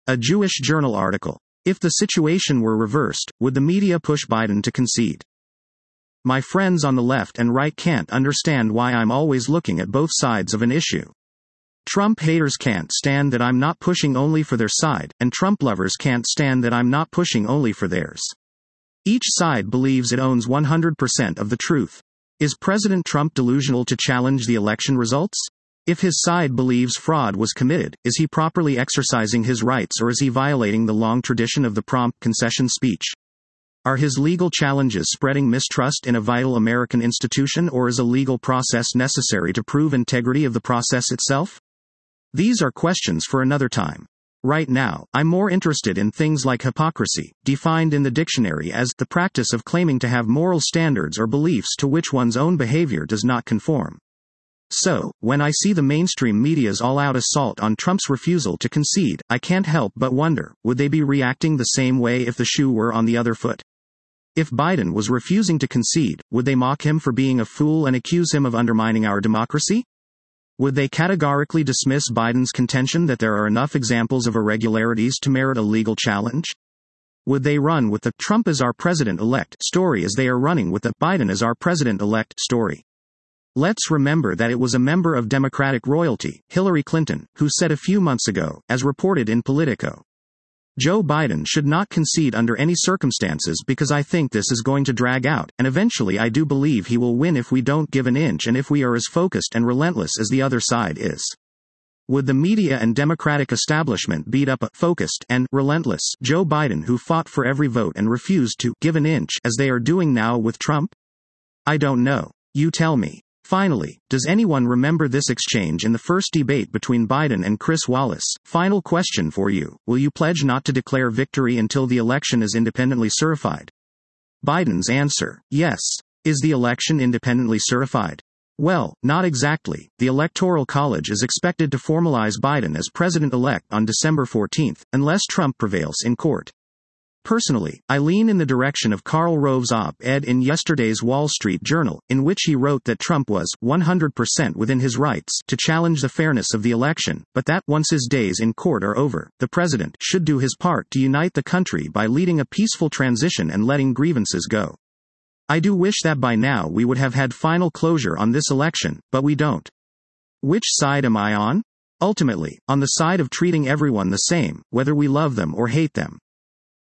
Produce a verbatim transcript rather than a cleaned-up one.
A Jewish Journal article. If the situation were reversed, would the media push Biden to concede? My friends on the left and right can't understand why I'm always looking at both sides of an issue. Trump haters can't stand that I'm not pushing only for their side, and Trump lovers can't stand that I'm not pushing only for theirs. Each side believes it owns one hundred percent of the truth. Is President Trump delusional to challenge the election results? If his side believes fraud was committed, is he properly exercising his rights or is he violating the long tradition of the prompt concession speech? Are his legal challenges spreading mistrust in a vital American institution, or is a legal process necessary to prove integrity of the process itself? These are questions for another time. Right now, I'm more interested in things like hypocrisy, defined in the dictionary as the practice of claiming to have moral standards or beliefs to which one's own behavior does not conform. So, when I see the mainstream media's all-out assault on Trump's refusal to concede, I can't help but wonder, would they be reacting the same way if the shoe were on the other foot? If Biden was refusing to concede, would they mock him for being a fool and accuse him of undermining our democracy? Would they categorically dismiss Biden's contention that there are enough examples of irregularities to merit a legal challenge? Would they run with the "Trump is our president-elect" story as they are running with the "Biden is our president-elect" story? Let's remember that it was a member of Democratic royalty, Hillary Clinton, who said a few months ago, as reported in Politico, "Joe Biden should not concede under any circumstances because I think this is going to drag out, and eventually I do believe he will win if we don't give an inch and if we are as focused and relentless as the other side is." Would the media and Democratic establishment beat up a focused and relentless Joe Biden who fought for every vote and refused to give an inch as they are doing now with Trump? I don't know. You tell me. Finally, does anyone remember this exchange in the first debate between Biden and Chris Wallace? Final question for you. Will you pledge not to declare victory until the election is independently certified? Biden's answer, yes. Is the election independently certified? Well, not exactly. The Electoral College is expected to formalize Biden as president-elect on December fourteenth, unless Trump prevails in court. Personally, I lean in the direction of Karl Rove's op-ed in yesterday's Wall Street Journal, in which he wrote that Trump was one hundred percent within his rights to challenge the fairness of the election, but that, once his days in court are over, the president should do his part to unite the country by leading a peaceful transition and letting grievances go. I do wish that by now we would have had final closure on this election, but we don't. Which side am I on? Ultimately, on the side of treating everyone the same, whether we love them or hate them.